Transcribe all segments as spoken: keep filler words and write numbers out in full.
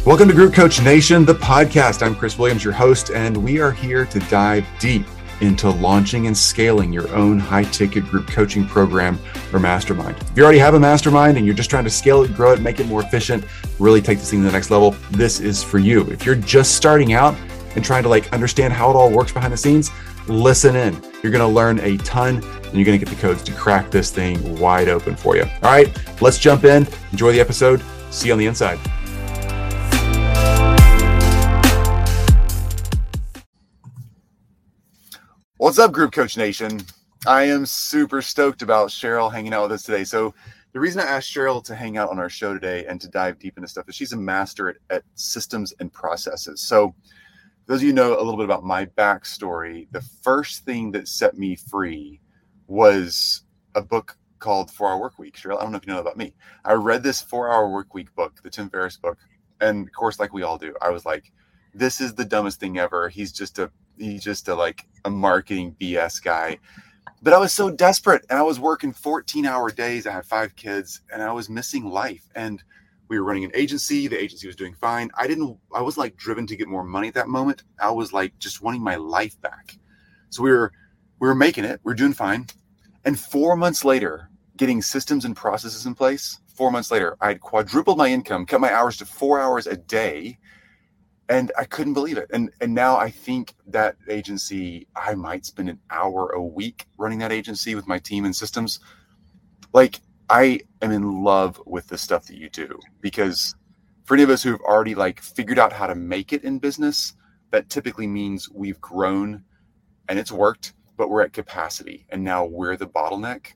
Welcome to Group Coach Nation, the podcast. I'm Chris Williams, your host, and we are here to dive deep into launching and scaling your own high-ticket group coaching program or mastermind. If you already have a mastermind and you're just trying to scale it, grow it, make it more efficient, really take this thing to the next level, this is for you. If you're just starting out and trying to like understand how it all works behind the scenes, listen in. You're going to learn a ton and you're going to get the codes to crack this thing wide open for you. All right, let's jump in. Enjoy the episode. See you on the inside. What's up, Group Coach Nation? I am super stoked about Cheryl hanging out with us today. So the reason I asked Cheryl to hang out on our show today and to dive deep into stuff is she's a master at, at systems and processes. So those of you who know a little bit about my backstory, the first thing that set me free was a book called four hour Work Week. Cheryl, I don't know if you know about me. I read this four hour Work Week book, the Tim Ferriss book. And of course, like we all do, I was like, this is the dumbest thing ever. He's just a He's just a like a marketing B S guy. But I was so desperate and I was working fourteen hour days. I had five kids and I was missing life. And we were running an agency. The agency was doing fine. I didn't, I was like driven to get more money at that moment. I was like just wanting my life back. So we were, we were making it. We were doing fine. And four months later, getting systems and processes in place, four months later, I had quadrupled my income, cut my hours to four hours a day. And I couldn't believe it. And and now I think that agency, I might spend an hour a week running that agency with my team and systems. Like, I am in love with the stuff that you do, because for any of us who've already like figured out how to make it in business, that typically means we've grown and it's worked, but we're at capacity and now we're the bottleneck.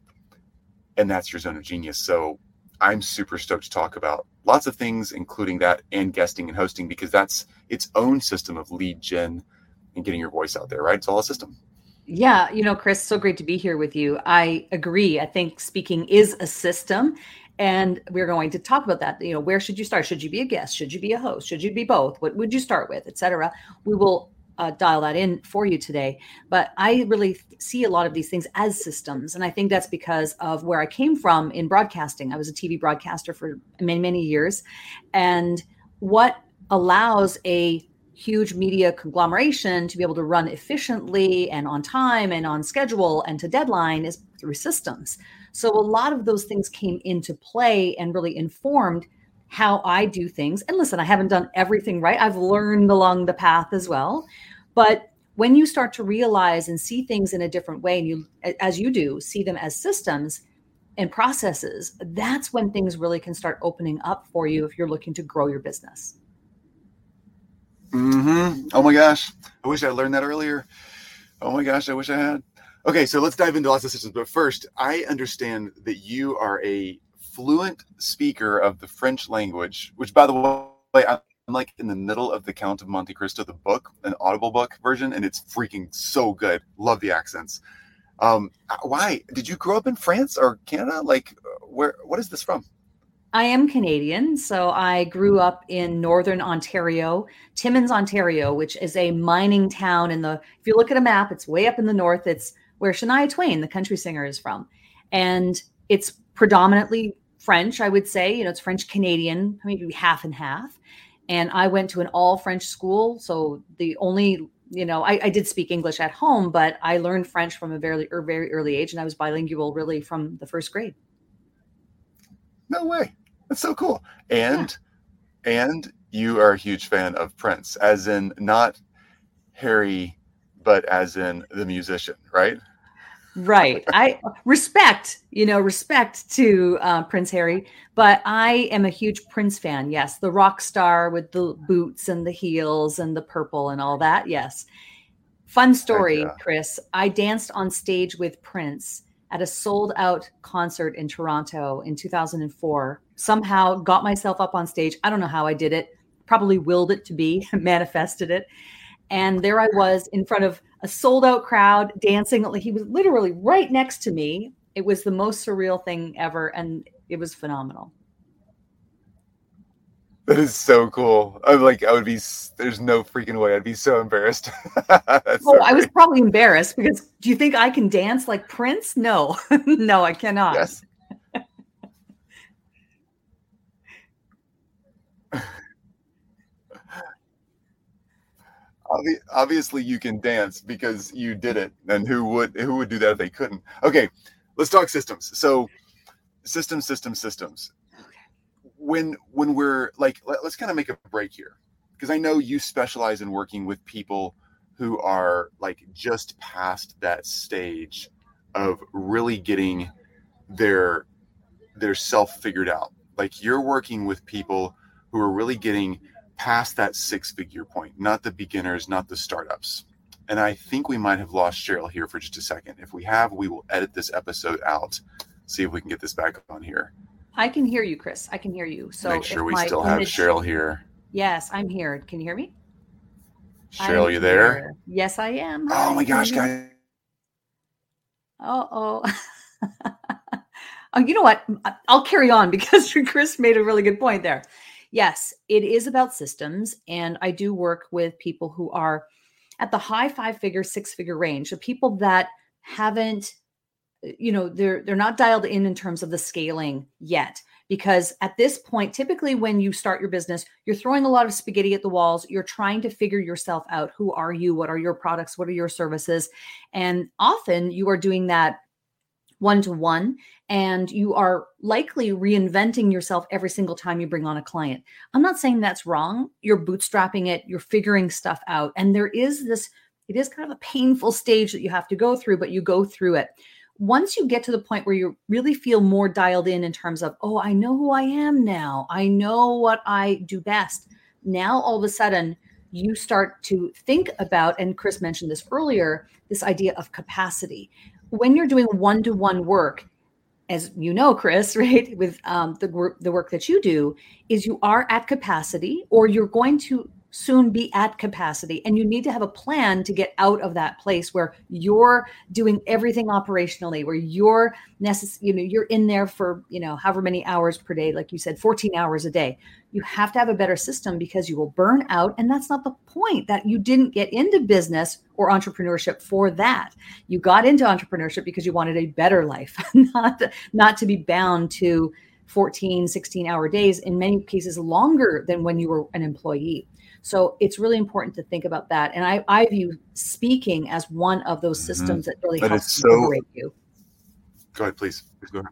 And that's your zone of genius. So I'm super stoked to talk about lots of things, including that and guesting and hosting, because that's its own system of lead gen and getting your voice out there, right? It's all a system. Yeah. You know, Chris, so great to be here with you. I agree. I think speaking is a system, and we're going to talk about that. You know, where should you start? Should you be a guest? Should you be a host? Should you be both? What would you start with, et cetera? We will Uh, dial that in for you today. But I really see a lot of these things as systems. And I think that's because of where I came from in broadcasting. I was a T V broadcaster for many, many years. And what allows a huge media conglomeration to be able to run efficiently and on time and on schedule and to deadline is through systems. So a lot of those things came into play and really informed how I do things. And listen, I haven't done everything right. I've learned along the path as well. But when you start to realize and see things in a different way, and you, as you do, see them as systems and processes, that's when things really can start opening up for you if you're looking to grow your business. Mm-hmm. Oh my gosh. I wish I learned that earlier. Oh my gosh. I wish I had. Okay. So let's dive into lots of systems. But first, I understand that you are a fluent speaker of the French language, which, by the way, I'm like in the middle of The Count of Monte Cristo, the book, an Audible book version, and it's freaking so good. Love the accents. Um, why did you grow up in France or Canada? Like, where? What is this from? I am Canadian, so I grew up in Northern Ontario, Timmins, Ontario, which is a mining town. In the, if you look at a map, it's way up in the north. It's where Shania Twain, the country singer, is from, and it's predominantly French, I would say. You know, it's French Canadian, maybe half and half. And I went to an all French school. So the only, you know, I, I did speak English at home, but I learned French from a very, or very early age. And I was bilingual really from the first grade. No way. That's so cool. And, yeah. and you are a huge fan of Prince, as in not Harry, but as in the musician, right? Right. I respect, you know, respect to uh, Prince Harry, but I am a huge Prince fan. Yes. The rock star with the boots and the heels and the purple and all that. Yes. Fun story, yeah. Chris. I danced on stage with Prince at a sold out concert in Toronto in two thousand four. Somehow got myself up on stage. I don't know how I did it. Probably willed it to be, manifested it. And there I was in front of a sold out crowd dancing. He was literally right next to me. It was the most surreal thing ever. And it was phenomenal. That is so cool. I'm like, I would be, there's no freaking way. I'd be so embarrassed. Oh, so I was probably embarrassed because do you think I can dance like Prince? No, no, I cannot. Yes. Obvi- Obviously, you can dance because you did it, and who would who would do that if they couldn't? Okay, let's talk systems. So, systems, systems, systems. When when we're like, let, let's kind of make a break here, because I know you specialize in working with people who are like just past that stage of really getting their their self figured out. Like you're working with people who are really getting past that six figure point, not the beginners, not the startups. And I think we might have lost Cheryl here for just a second. If we have, we will edit this episode out, see if we can get this back on here. I can hear you, Chris. I can hear you. So make sure we still have image... Cheryl here. Yes, I'm here. Can you hear me? Cheryl, I'm you there? Here. Yes, I am. Hi. Oh my gosh, guys. Uh-oh. Oh, you know what? I'll carry on because Chris made a really good point there. Yes, it is about systems. And I do work with people who are at the high five figure, six figure range. So people that haven't, you know, they're, they're not dialed in in terms of the scaling yet. Because at this point, typically when you start your business, you're throwing a lot of spaghetti at the walls. You're trying to figure yourself out. Who are you? What are your products? What are your services? And often you are doing that one-to-one, and you are likely reinventing yourself every single time you bring on a client. I'm not saying that's wrong. You're bootstrapping it. You're figuring stuff out. And there is this, it is kind of a painful stage that you have to go through, but you go through it. Once you get to the point where you really feel more dialed in in terms of, oh, I know who I am now. I know what I do best. Now, all of a sudden, you start to think about, and Chris mentioned this earlier, this idea of capacity. When you're doing one-to-one work, as you know, Chris, right, with um, the work, the work that you do, is you are at capacity, or you're going to soon be at capacity, and you need to have a plan to get out of that place where you're doing everything operationally, where you're necess- you know, you're in there for, you know, however many hours per day, like you said, fourteen hours a day. You have to have a better system because you will burn out. And that's not the point. That you didn't get into business or entrepreneurship for that. You got into entrepreneurship because you wanted a better life, not, not to be bound to fourteen, sixteen hour days, in many cases longer than when you were an employee. So it's really important to think about that. And I, I view speaking as one of those systems mm-hmm. that really but helps so, liberate you. Go ahead, please. Please go ahead.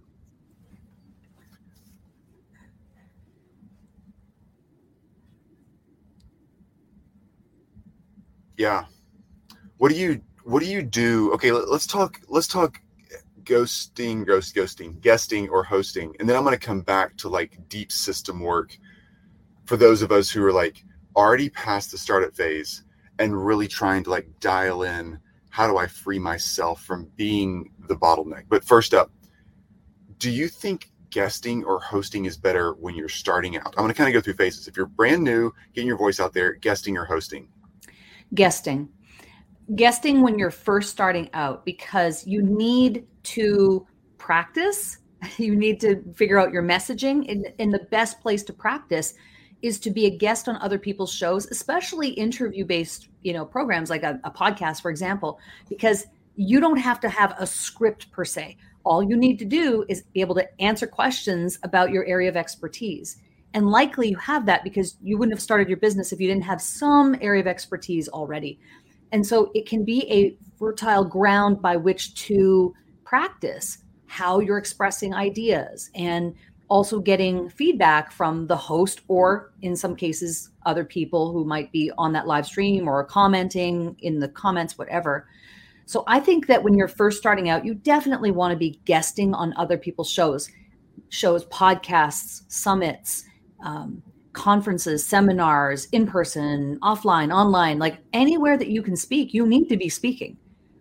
Yeah. What do you what do you do? Okay, let, let's talk let's talk ghosting, ghost ghosting, guesting or hosting. And then I'm going to come back to like deep system work for those of us who are like already past the startup phase and really trying to like dial in, how do I free myself from being the bottleneck? But first up, do you think guesting or hosting is better when you're starting out? I'm going to kind of go through phases. If you're brand new, getting your voice out there, guesting or hosting? Guesting. Guesting when you're first starting out, because you need to practice. You need to figure out your messaging. And, and the best place to practice is to be a guest on other people's shows, especially interview-based, you know, programs like a, a podcast, for example, because you don't have to have a script per se. All you need to do is be able to answer questions about your area of expertise. And likely you have that because you wouldn't have started your business if you didn't have some area of expertise already. And so it can be a fertile ground by which to practice how you're expressing ideas, and also getting feedback from the host, or in some cases, other people who might be on that live stream or commenting in the comments, whatever. So I think that when you're first starting out, you definitely want to be guesting on other people's shows, shows, podcasts, summits, um, conferences, seminars, in person, offline, online, like anywhere that you can speak, you need to be speaking.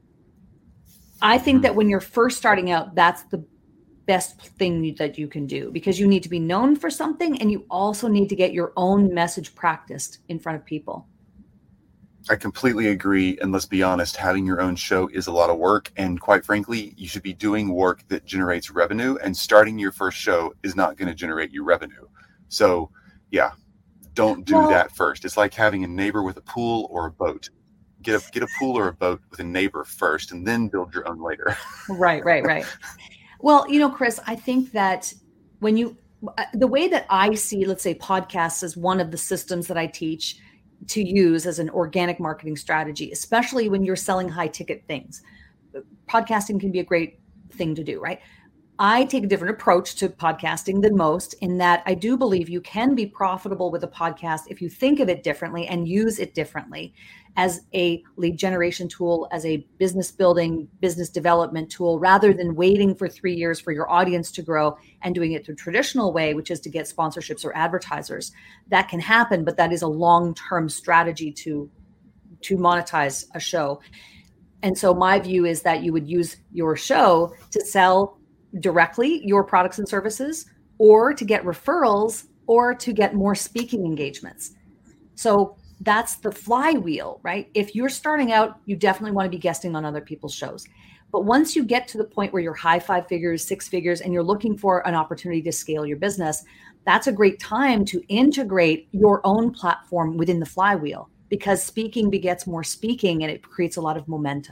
I think that when you're first starting out, that's the best thing that you can do, because you need to be known for something, and you also need to get your own message practiced in front of people. I completely agree. And let's be honest, having your own show is a lot of work. And quite frankly, you should be doing work that generates revenue, and starting your first show is not going to generate you revenue. So yeah, don't do well, that first. It's like having a neighbor with a pool or a boat. Get a, get a pool or a boat with a neighbor first, and then build your own later. Right, right, right. Well, you know, Chris, I think that when you, the way that I see, let's say, podcasts as one of the systems that I teach, to use as an organic marketing strategy, especially when you're selling high ticket things. Podcasting can be a great thing to do, right? I take a different approach to podcasting than most in that I do believe you can be profitable with a podcast if you think of it differently and use it differently as a lead generation tool, as a business building, business development tool, rather than waiting for three years for your audience to grow and doing it the traditional way, which is to get sponsorships or advertisers. That can happen, but that is a long-term strategy to, to monetize a show. And so my view is that you would use your show to sell directly your products and services, or to get referrals, or to get more speaking engagements. So that's the flywheel, right? If you're starting out, you definitely want to be guesting on other people's shows. But once you get to the point where you're high five figures, six figures, and you're looking for an opportunity to scale your business, that's a great time to integrate your own platform within the flywheel, because speaking begets more speaking and it creates a lot of momentum.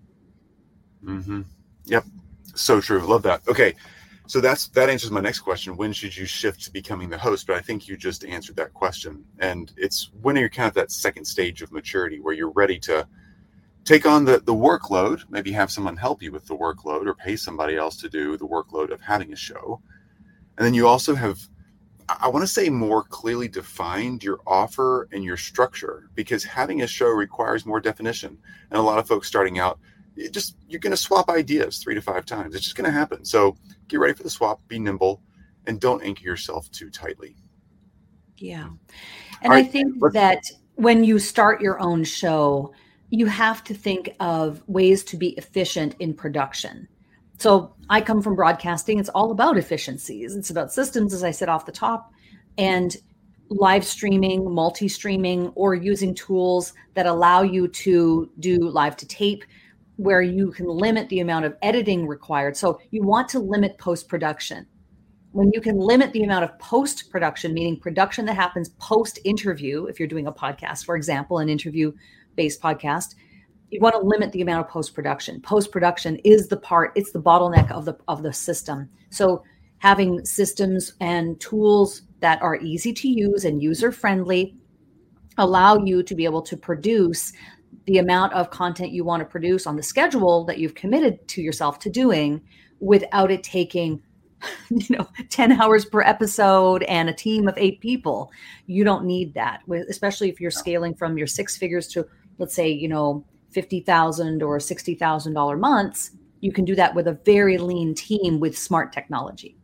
Mm-hmm. Yep. So true. Love that. Okay. So that's, that answers my next question. When should you shift to becoming the host? But I think you just answered that question. And it's when you're kind of that second stage of maturity where you're ready to take on the, the workload, maybe have someone help you with the workload or pay somebody else to do the workload of having a show. And then you also have, I want to say, more clearly defined your offer and your structure, because having a show requires more definition. And a lot of folks starting out, it just, you're going to swap ideas three to five times. It's just going to happen. So get ready for the swap, be nimble, and don't anchor yourself too tightly. Yeah. And right, I think that when you start your own show, you have to think of ways to be efficient in production. So I come from broadcasting. It's all about efficiencies. It's about systems, as I said off the top, and live streaming, multi-streaming, or using tools that allow you to do live to tape, where you can limit the amount of editing required. So you want to limit post-production. When you can limit the amount of post-production, meaning production that happens post-interview, if you're doing a podcast, for example, an interview-based podcast, you want to limit the amount of post-production. Post-production is the part, it's the bottleneck of the of the system. So having systems and tools that are easy to use and user-friendly allow you to be able to produce the amount of content you want to produce on the schedule that you've committed to yourself to doing, without it taking, you know, ten hours per episode and a team of eight people. You don't need that, especially if you're scaling from your six figures to, let's say, you know, fifty thousand dollars or sixty thousand dollars months. You can do that with a very lean team with smart technology.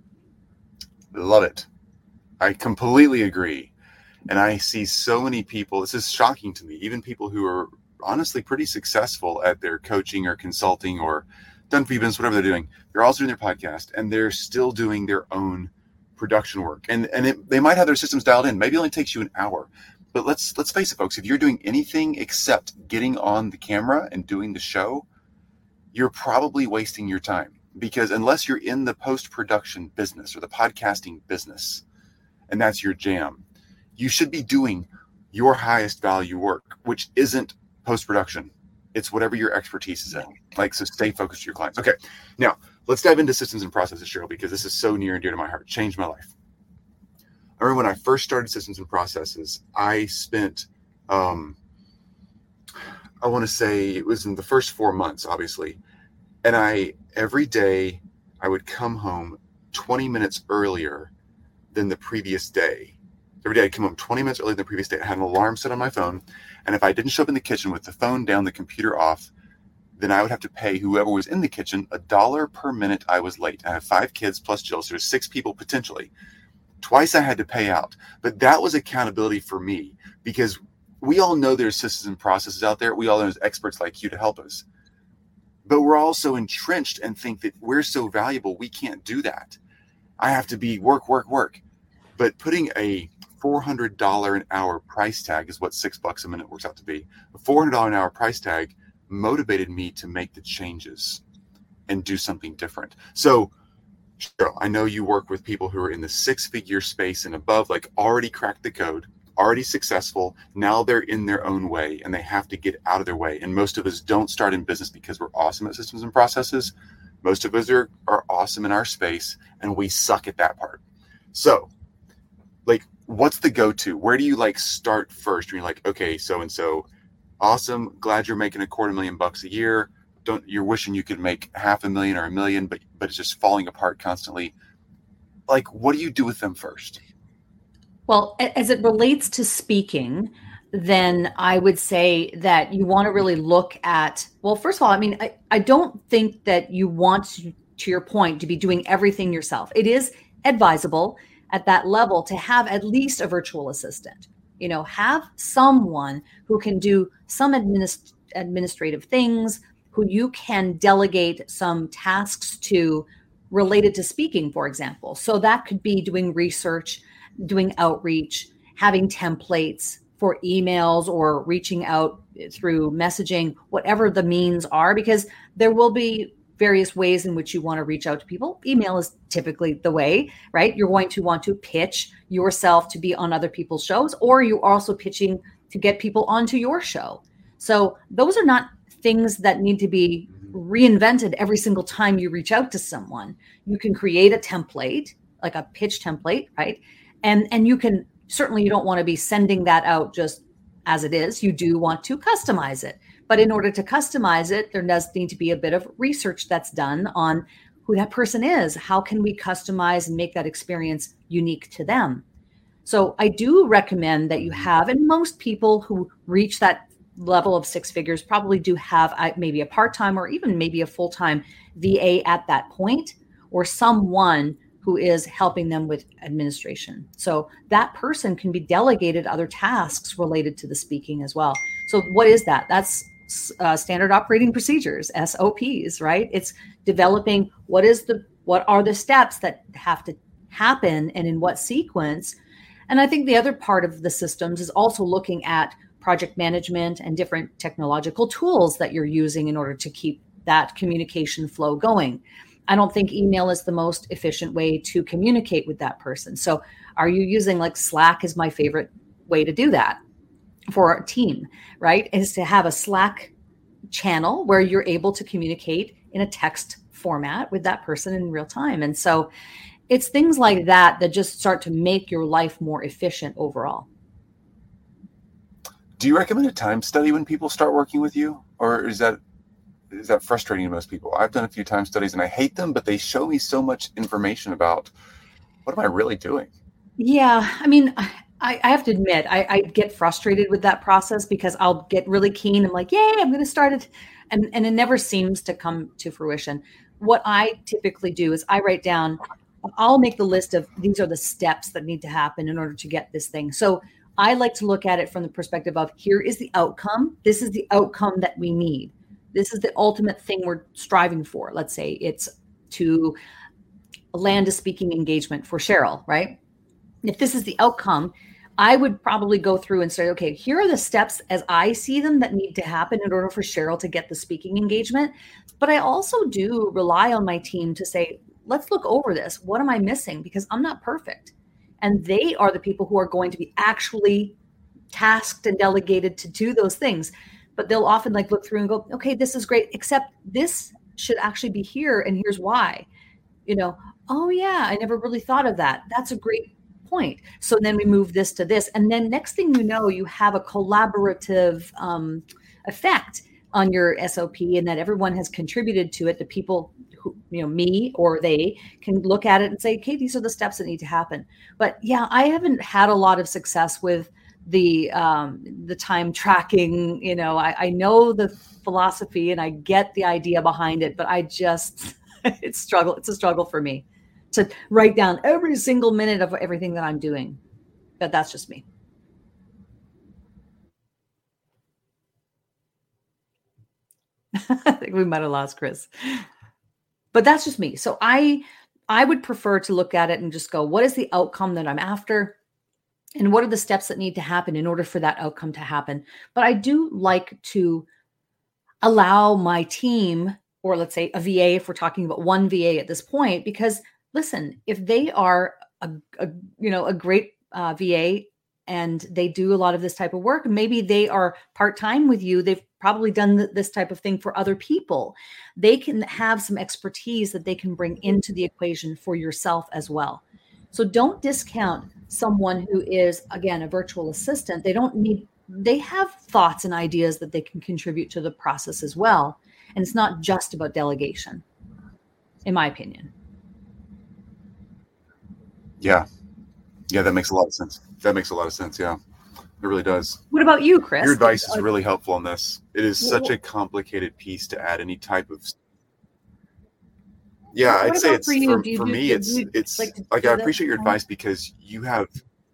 Love it. I completely agree. And I see so many people, this is shocking to me, even people who are honestly pretty successful at their coaching or consulting or done for events, whatever they're doing. They're also doing their podcast and they're still doing their own production work. And and it, they might have their systems dialed in. Maybe it only takes you an hour. But let's let's face it, folks, if you're doing anything except getting on the camera and doing the show, you're probably wasting your time. Because unless you're in the post-production business or the podcasting business, and that's your jam, you should be doing your highest value work, which isn't post-production. It's whatever your expertise is in. Like, so stay focused to your clients. Okay. Now let's dive into systems and processes, Cheryl, because this is so near and dear to my heart. Changed my life. I remember when I first started systems and processes, I spent, um, I want to say it was in the first four months, obviously. And I, every day I would come home twenty minutes earlier than the previous day. Every day I'd come home twenty minutes earlier than the previous day. I had an alarm set on my phone. And if I didn't show up in the kitchen with the phone down, the computer off, then I would have to pay whoever was in the kitchen a dollar per minute I was late. I have five kids plus Jill, so there's six people potentially. Twice I had to pay out. But that was accountability for me, because we all know there's systems and processes out there. We all know there's experts like you to help us. But we're also entrenched and think that we're so valuable, we can't do that. I have to be work, work, work. But putting a four hundred dollars an hour price tag is what six bucks a minute works out to be. A four hundred dollars an hour price tag motivated me to make the changes and do something different. So, Cheryl, I know you work with people who are in the six-figure space and above, like already cracked the code, already successful. Now they're in their own way and they have to get out of their way. And most of us don't start in business because we're awesome at systems and processes. Most of us are, are awesome in our space and we suck at that part. So, like, what's the go-to? Where do you like start first? You're like, okay, so-and-so, awesome. Glad you're making a quarter million bucks a year. Don't, you're wishing you could make half a million or a million, but, but it's just falling apart constantly. Like, what do you do with them first? Well, as it relates to speaking, then I would say that you want to really look at, well, first of all, I mean, I, I don't think that you want to, to your point, to be doing everything yourself. It is advisable at that level to have at least a virtual assistant. You know, have someone who can do some administ- administrative things, who you can delegate some tasks to related to speaking, for example. So that could be doing research, doing outreach, having templates for emails or reaching out through messaging, whatever the means are, because there will be various ways in which you want to reach out to people. Email is typically the way, right? You're going to want to pitch yourself to be on other people's shows, or you're also pitching to get people onto your show. So those are not things that need to be reinvented every single time you reach out to someone. You can create a template, like a pitch template, right? And, and you can, certainly you don't want to be sending that out just as it is. You do want to customize it. But in order to customize it, there does need to be a bit of research that's done on who that person is. How can we customize and make that experience unique to them? So I do recommend that you have, and most people who reach that level of six figures probably do have maybe a part-time or even maybe a full-time V A at that point, or someone who is helping them with administration. So that person can be delegated other tasks related to the speaking as well. So what is that? That's uh, standard operating procedures, S O Ps, right? It's developing what is the what are the steps that have to happen and in what sequence. And I think the other part of the systems is also looking at project management and different technological tools that you're using in order to keep that communication flow going. I don't think email is the most efficient way to communicate with that person. So are you using, like, Slack is my favorite way to do that for our team, right? Is to have a Slack channel where you're able to communicate in a text format with that person in real time. And so it's things like that that just start to make your life more efficient overall. Do you recommend a time study when people start working with you? Or is that is that frustrating to most people? I've done a few time studies and I hate them, but they show me so much information about what am I really doing? Yeah, I mean, I, I have to admit, I, I get frustrated with that process because I'll get really keen. I'm like, yay, I'm going to start it. And, and it never seems to come to fruition. What I typically do is I write down, I'll make the list of these are the steps that need to happen in order to get this thing. So I like to look at it from the perspective of, here is the outcome. This is the outcome that we need. This is the ultimate thing we're striving for. Let's say it's to land a speaking engagement for Cheryl, right? If this is the outcome, I would probably go through and say, okay, here are the steps as I see them that need to happen in order for Cheryl to get the speaking engagement. But I also do rely on my team to say, let's look over this. What am I missing? Because I'm not perfect. And they are the people who are going to be actually tasked and delegated to do those things. But they'll often like look through and go, okay, this is great, except this should actually be here. And here's why. You know, oh yeah, I never really thought of that. That's a great point. So then we move this to this. And then next thing you know, you have a collaborative um, effect on your S O P, and that everyone has contributed to it. The people who, you know, me or they can look at it and say, okay, these are the steps that need to happen. But yeah, I haven't had a lot of success with the um, the time tracking. You know, I, I know the philosophy and I get the idea behind it, but I just, it's struggle. It's a struggle for me to write down every single minute of everything that I'm doing. But that's just me. I think we might have lost Chris, but that's just me. So I, I would prefer to look at it and just go, what is the outcome that I'm after? And what are the steps that need to happen in order for that outcome to happen? But I do like to allow my team, or let's say a V A, if we're talking about one V A at this point, because listen, if they are a, a you know, a great uh, V A and they do a lot of this type of work, maybe they are part-time with you, they've probably done th- this type of thing for other people. They can have some expertise that they can bring into the equation for yourself as well. So don't discount someone who is, again, a virtual assistant, they don't need, they have thoughts and ideas that they can contribute to the process as well. And it's not just about delegation, in my opinion. Yeah. Yeah, that makes a lot of sense. That makes a lot of sense. Yeah, it really does. What about you, Chris? Your advice is really helpful on this. It is such a complicated piece to add any type of. Yeah, What I'd say about it's for you? for, Do you for do- me, do it's you it's like to like do I that? appreciate your advice because you have.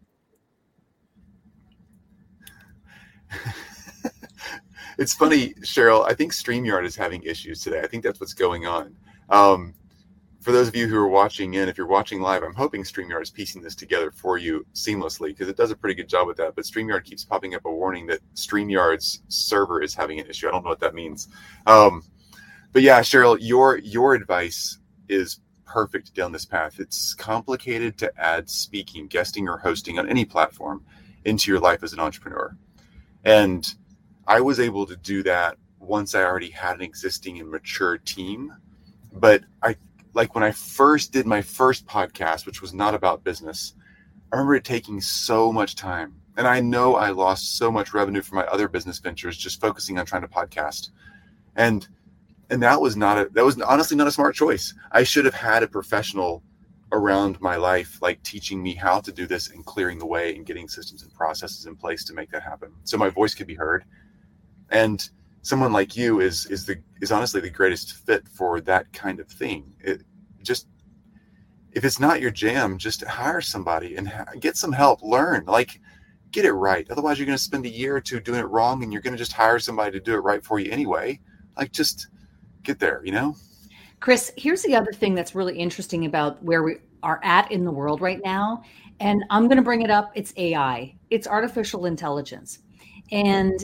It's funny, Cheryl. I think StreamYard is having issues today. I think that's what's going on. Um, for those of you who are watching in, if you're watching live, I'm hoping StreamYard is piecing this together for you seamlessly because it does a pretty good job with that. But StreamYard keeps popping up a warning that StreamYard's server is having an issue. I don't know what that means. Um, but yeah, Cheryl, your your advice is perfect down this path. It's complicated to add speaking, guesting, or hosting on any platform into your life as an entrepreneur. And I was able to do that once I already had an existing and mature team. But I like when I first did my first podcast, which was not about business, I remember it taking so much time. And I know I lost so much revenue from my other business ventures just focusing on trying to podcast. And and that was not a that was honestly not a smart choice. I should have had a professional around my life, like teaching me how to do this and clearing the way and getting systems and processes in place to make that happen. So my voice could be heard. And someone like you is is the is honestly the greatest fit for that kind of thing. It just if it's not your jam, just hire somebody and ha- get some help. Learn, like, get it right. Otherwise, you're going to spend a year or two doing it wrong, and you're going to just hire somebody to do it right for you anyway. Like, just get there, you know. Chris, here's the other thing that's really interesting about where we are at in the world right now, and I'm going to bring it up. It's A I. It's artificial intelligence, and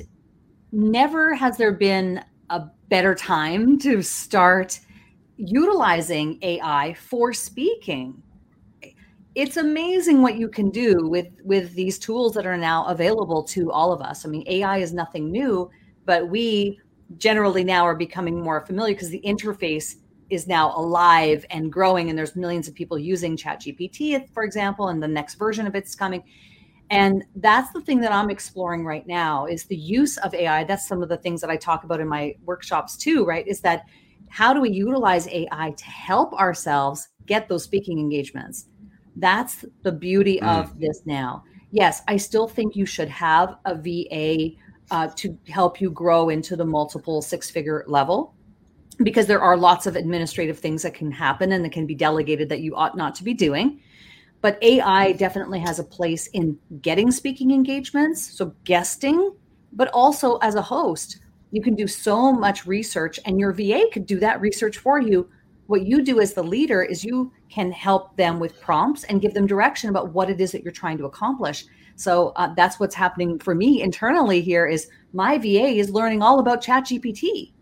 never has there been a better time to start utilizing A I for speaking. It's amazing what you can do with, with these tools that are now available to all of us. I mean, A I is nothing new, but we generally now are becoming more familiar because the interface is now alive and growing, and there's millions of people using ChatGPT, for example, and the next version of it's coming. And that's the thing that I'm exploring right now is the use of A I. That's some of the things that I talk about in my workshops too, right? Is that how do we utilize A I to help ourselves get those speaking engagements? That's the beauty Mm. of this now. Yes, I still think you should have a V A uh, to help you grow into the multiple six-figure level, because there are lots of administrative things that can happen and that can be delegated that you ought not to be doing. But A I definitely has a place in getting speaking engagements, so guesting, but also as a host. You can do so much research, and your V A could do that research for you. What you do as the leader is you can help them with prompts and give them direction about what it is that you're trying to accomplish. So uh, that's what's happening for me internally here is my V A is learning all about ChatGPT.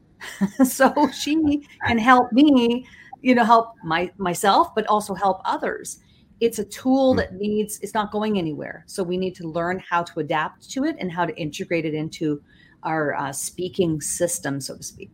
So she can help me, you know, help my myself, but also help others. It's a tool that needs, it's not going anywhere. So we need to learn how to adapt to it and how to integrate it into our uh, speaking system, so to speak.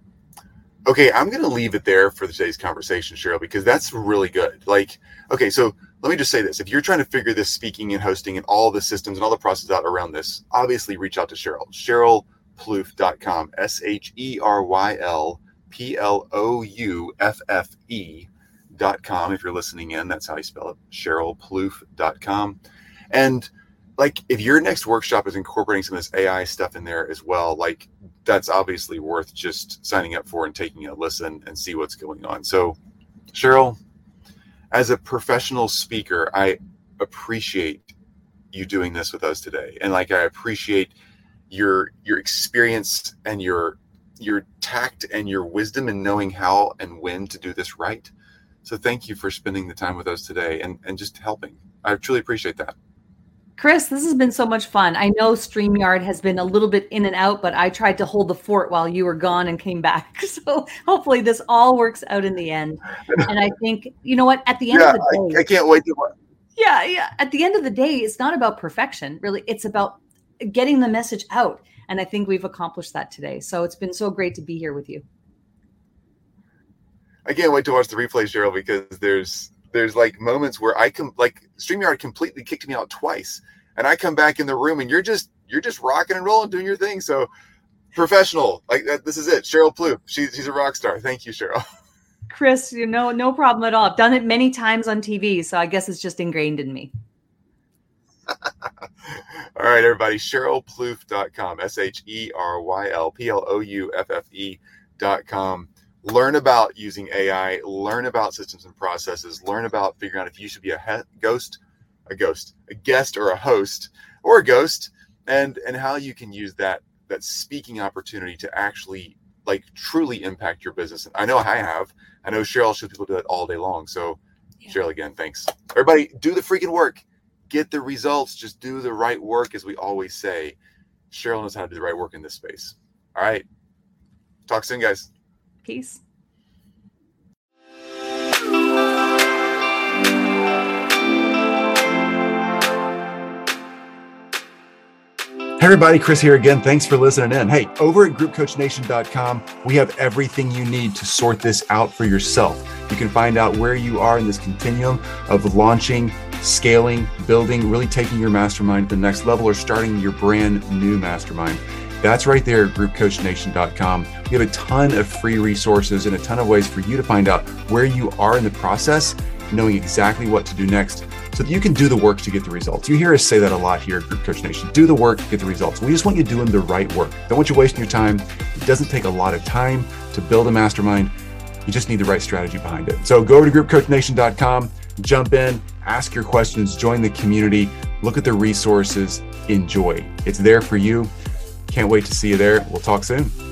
Okay, I'm going to leave it there for today's conversation, Cheryl, because that's really good. Like, okay, so let me just say this. If you're trying to figure this speaking and hosting and all the systems and all the process out around this, obviously reach out to Cheryl, cheryl plouffe dot com, S H E R Y L P L O U F F E dot com. If you're listening in, that's how you spell it, cheryl plouffe dot com. And like, if your next workshop is incorporating some of this A I stuff in there as well, like, that's obviously worth just signing up for and taking a listen and see what's going on. So, Cheryl, as a professional speaker, I appreciate you doing this with us today. And like, I appreciate your your experience and your your tact and your wisdom in knowing how and when to do this right. So thank you for spending the time with us today and, and just helping. I truly appreciate that. Chris, this has been so much fun. I know StreamYard has been a little bit in and out, but I tried to hold the fort while you were gone and came back. So hopefully this all works out in the end. And I think, you know what, at the end yeah, of the day, I, I can't wait to watch. Yeah, yeah. At the end of the day, it's not about perfection, really. It's about getting the message out. And I think we've accomplished that today. So it's been so great to be here with you. I can't wait to watch the replay, Cheryl, because there's there's like moments where I come, like StreamYard completely kicked me out twice, and I come back in the room and you're just you're just rocking and rolling, doing your thing. So professional, like that. This is it. Cheryl Plouffe. She's she's a rock star. Thank you, Cheryl. Chris, you know, no problem at all. I've done it many times on T V, so I guess it's just ingrained in me. All right, everybody. Cheryl Plouffe dot com. S H E R Y L P L O U F F E dot com. Learn about using A I. Learn about systems and processes. Learn about figuring out if you should be a he- ghost, a ghost, a guest, or a host, or a ghost, and and how you can use that that speaking opportunity to actually like truly impact your business. And I know I have. I know Cheryl shows people do it all day long. So yeah. Cheryl, again, thanks. Everybody, do the freaking work. Get the results. Just do the right work, as we always say. Cheryl knows how to do the right work in this space. All right. Talk soon, guys. Peace. Hey everybody, Chris here again. Thanks for listening in. Hey, over at group coach nation dot com, we have everything you need to sort this out for yourself. You can find out where you are in this continuum of launching, scaling, building, really taking your mastermind to the next level, or starting your brand new mastermind. That's right there at group coach nation dot com. We have a ton of free resources and a ton of ways for you to find out where you are in the process, knowing exactly what to do next, so that you can do the work to get the results. You hear us say that a lot here at Group Coach Nation. Do the work, get the results. We just want you doing the right work. Don't want you wasting your time. It doesn't take a lot of time to build a mastermind. You just need the right strategy behind it. So go over to group coach nation dot com, jump in, ask your questions, join the community, look at the resources, enjoy. It's there for you. Can't wait to see you there. We'll talk soon.